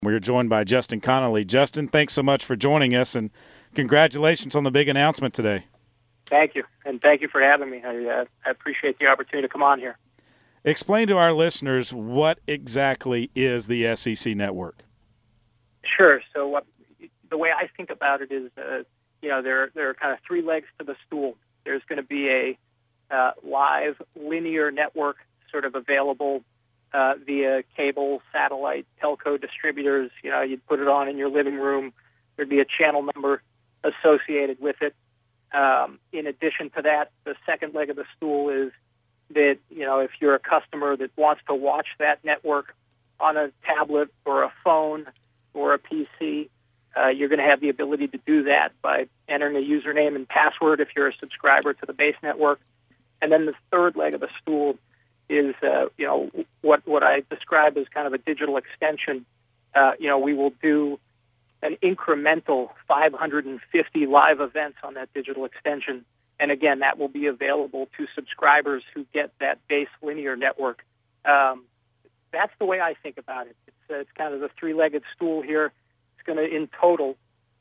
We're joined by Justin Connolly. Justin, thanks so much for joining us, and congratulations on the big announcement today. Thank you, and thank you for having me. I appreciate the opportunity to come on here. Explain to our listeners what exactly is the SEC Network. Sure. So the way I think about it is, there are kind of three legs to the stool. There's going to be a live linear network sort of available via cable, satellite, telco distributors. You'd put it on in your living room. There'd be a channel number associated with it. In addition to that, the second leg of the stool is that, if you're a customer that wants to watch that network on a tablet or a phone or a PC, you're going to have the ability to do that by entering a username and password if you're a subscriber to the base network. And then the third leg of the stool is, what I describe as kind of a digital extension. We will do an incremental 550 live events on that digital extension. And again, that will be available to subscribers who get that base linear network. That's the way I think about it. It's kind of the three-legged stool here. It's going to, in total,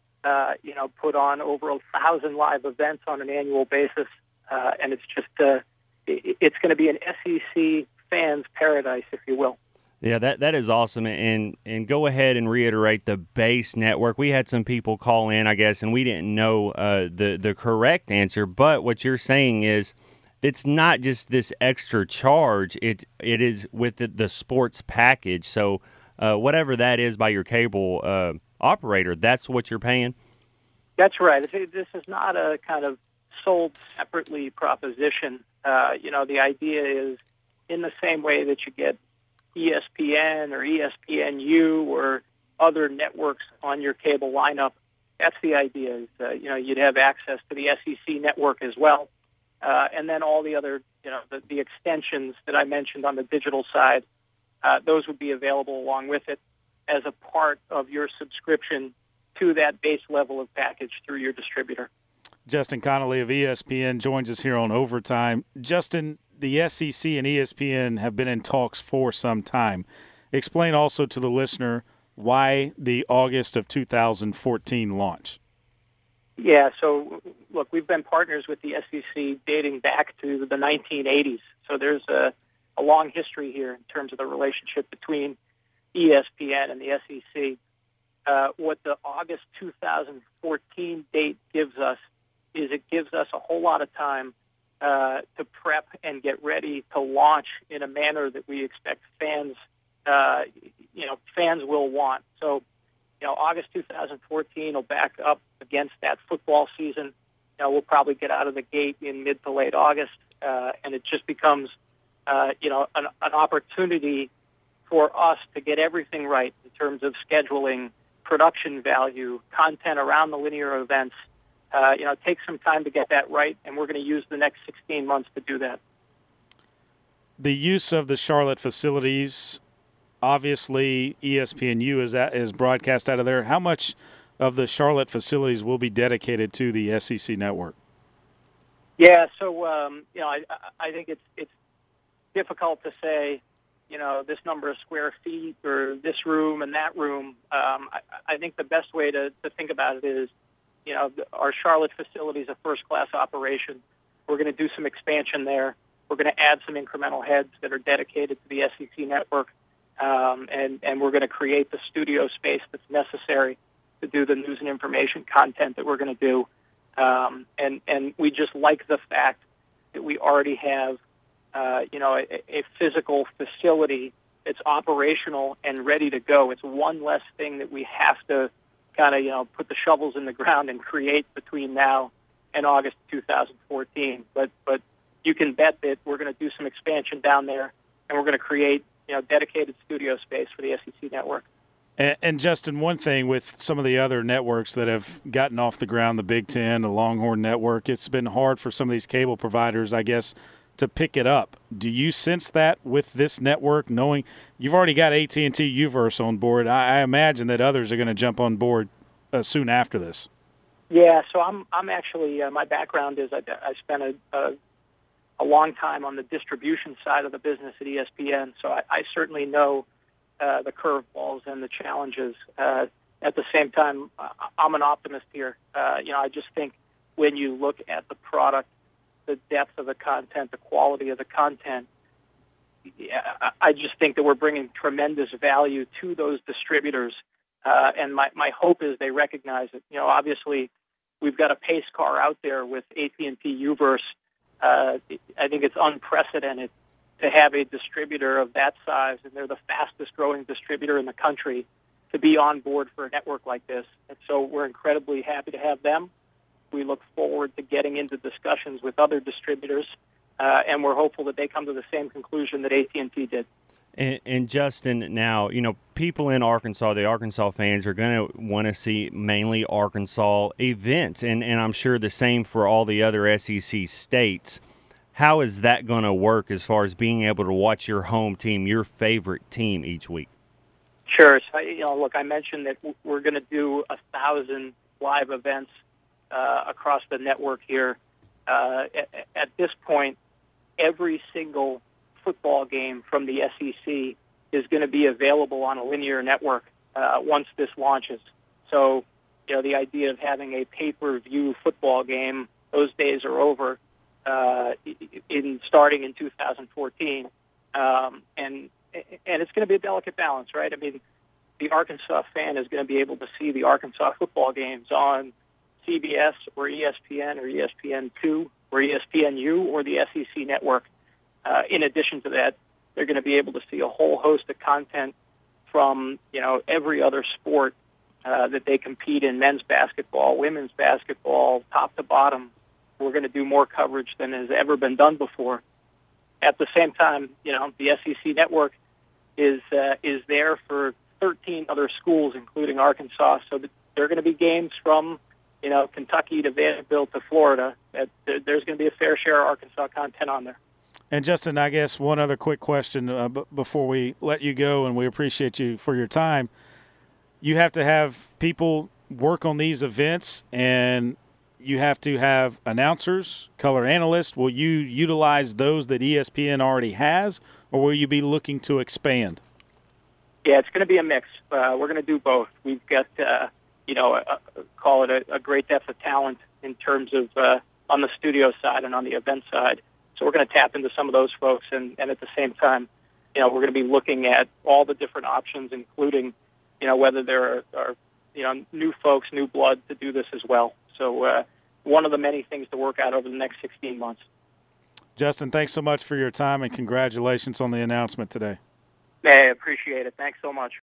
put on over 1,000 live events on an annual basis. And it's just, it's going to be an SEC fans' paradise, if you will. Yeah, that is awesome. And go ahead and reiterate the base network. We had some people call in, I guess, and we didn't know the correct answer. But what you're saying is it's not just this extra charge. It is with the sports package. So whatever that is by your cable operator, that's what you're paying? That's right. This is not a kind of sold separately proposition. The idea is in the same way that you get ESPN or ESPNU or other networks on your cable lineup. That's the idea. Is, you'd have access to the SEC network as well, and then all the other, the extensions that I mentioned on the digital side. Those would be available along with it as a part of your subscription to that base level of package through your distributor. Justin Connolly of ESPN joins us here on Overtime. Justin, the SEC and ESPN have been in talks for some time. Explain also to the listener why the August of 2014 launch. Yeah, so look, we've been partners with the SEC dating back to the 1980s. So there's a long history here in terms of the relationship between ESPN and the SEC. What the August 2014 date gives us is it gives us a whole lot of time to prep and get ready to launch in a manner that we expect fans will want. So, August 2014 will back up against that football season. We'll probably get out of the gate in mid to late August, and it just becomes, an opportunity for us to get everything right in terms of scheduling, production value, content around the linear events. Take some time to get that right, and we're going to use the next 16 months to do that. The use of the Charlotte facilities, obviously ESPNU is broadcast out of there. How much of the Charlotte facilities will be dedicated to the SEC network? Yeah, so I think it's difficult to say, this number of square feet or this room and that room. I think the best way to think about it is, our Charlotte facility is a first-class operation. We're going to do some expansion there. We're going to add some incremental heads that are dedicated to the SEC network, and we're going to create the studio space that's necessary to do the news and information content that we're going to do. And we just like the fact that we already have, a physical facility that's operational and ready to go. It's one less thing that we have to kind of, put the shovels in the ground and create between now and August 2014. But you can bet that we're going to do some expansion down there, and we're going to create, dedicated studio space for the SEC network. And Justin, one thing with some of the other networks that have gotten off the ground, the Big Ten, the Longhorn Network, it's been hard for some of these cable providers, I guess, to pick it up. Do you sense that with this network, knowing you've already got AT&T UVerse on board? I imagine that others are going to jump on board soon after this. Yeah, so I'm actually my background is I spent a long time on the distribution side of the business at ESPN, so I certainly know the curveballs and the challenges. At the same time, I'm an optimist here. I just think when you look at the product, the depth of the content, the quality of the content, I just think that we're bringing tremendous value to those distributors. And my hope is they recognize it. Obviously, we've got a pace car out there with AT&T Uverse. I think it's unprecedented to have a distributor of that size, and they're the fastest growing distributor in the country, to be on board for a network like this. And so we're incredibly happy to have them. We look forward to getting into discussions with other distributors, and we're hopeful that they come to the same conclusion that AT&T did. And Justin, now, people in Arkansas, the Arkansas fans, are going to want to see mainly Arkansas events, and I'm sure the same for all the other SEC states. How is that going to work as far as being able to watch your home team, your favorite team, each week? Sure. So, look, I mentioned that we're going to do 1,000 live events across the network here. At this point, every single football game from the SEC is going to be available on a linear network once this launches. So, the idea of having a pay-per-view football game, those days are over starting in 2014. And it's going to be a delicate balance, right? I mean, the Arkansas fan is going to be able to see the Arkansas football games on CBS or ESPN or ESPN2 or ESPNU or the SEC network. In addition to that, they're going to be able to see a whole host of content from, every other sport that they compete in: men's basketball, women's basketball, top to bottom. We're going to do more coverage than has ever been done before. At the same time, the SEC network is there for 13 other schools, including Arkansas. So there are going to be games from, Kentucky to Vanderbilt to Florida. There's going to be a fair share of Arkansas content on there. And Justin, I guess one other quick question before we let you go, and we appreciate you for your time. You have to have people work on these events, and you have to have announcers, color analysts. Will you utilize those that ESPN already has, or will you be looking to expand? Yeah, it's going to be a mix. We're going to do both. We've got, call it a great depth of talent in terms of on the studio side and on the event side. So we're going to tap into some of those folks, and at the same time, we're going to be looking at all the different options, including, whether there are new folks, new blood to do this as well. So one of the many things to work out over the next 16 months. Justin, thanks so much for your time, and congratulations on the announcement today. Hey, I appreciate it. Thanks so much.